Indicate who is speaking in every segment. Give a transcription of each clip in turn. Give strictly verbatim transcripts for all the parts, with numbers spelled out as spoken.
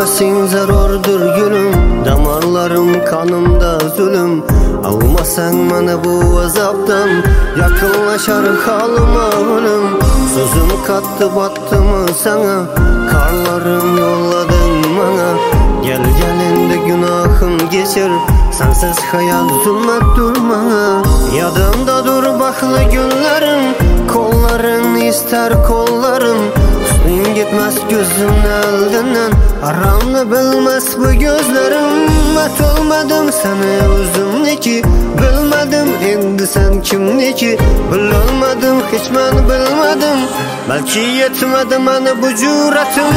Speaker 1: Nefesin zarardır gülüm, damarlarım kanımda zulüm. Almasan bana bu azaptan, yakınlaşar halıma ölüm. Sözüm kattı battı mı sana, karlarım yolladın bana. Gel gelinde günahım geçir, sensiz hayal zulmet durma. Yadımda dur baklı günlerim, kolların ister kollarım. Üstün gitmez gözümün eldinden, aramını bilmez bu gözlerim. Met olmadım sana özümdeki, bilmedim endi sen kimdeki. Bilolmadım hiç ben bilmedim, belki yetmedi bana bu cüretim.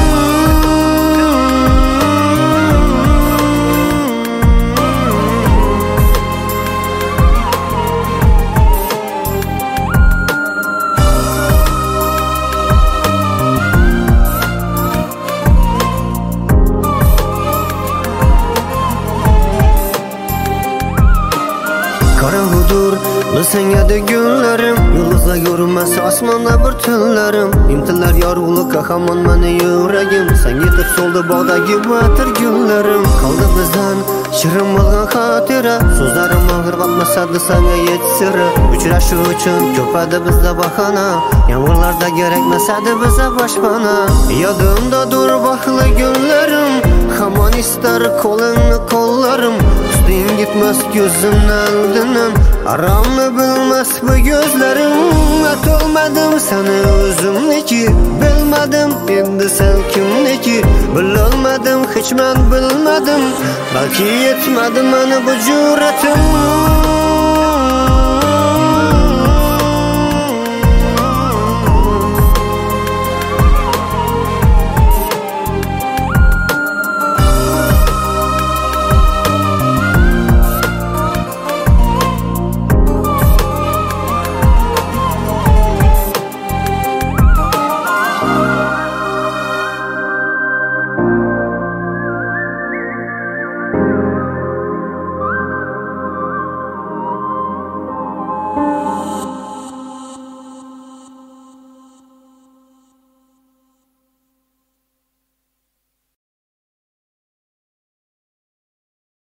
Speaker 1: Karangudur senga günlerim, yıldızla görünmez asmanda bir tünlerim. İmtiler yorgunlukka hamon meni yüreğim, sen yetip soldu bağdagi batır günlerim. Kaldı bizden shirin bo'lgan xotira, so'zlarim og'ir batmasadi senga yetsiri. Uchrashuv uchun ko'padi bizda bahona, yomg'irlarda kerakmasadi biza boshpana. Yodimdadur baxtli günlerim, hamon istar qo'lingni qo'llarim. Üstün gitmez gözümün eldinden, aramı bilmez bu gözlerim. Met olmadım sana özümdeki, bilmedim endi sen kimdeki. Bilolmadım hiç ben bilmedim, belki yetmedi bana bu cüretim.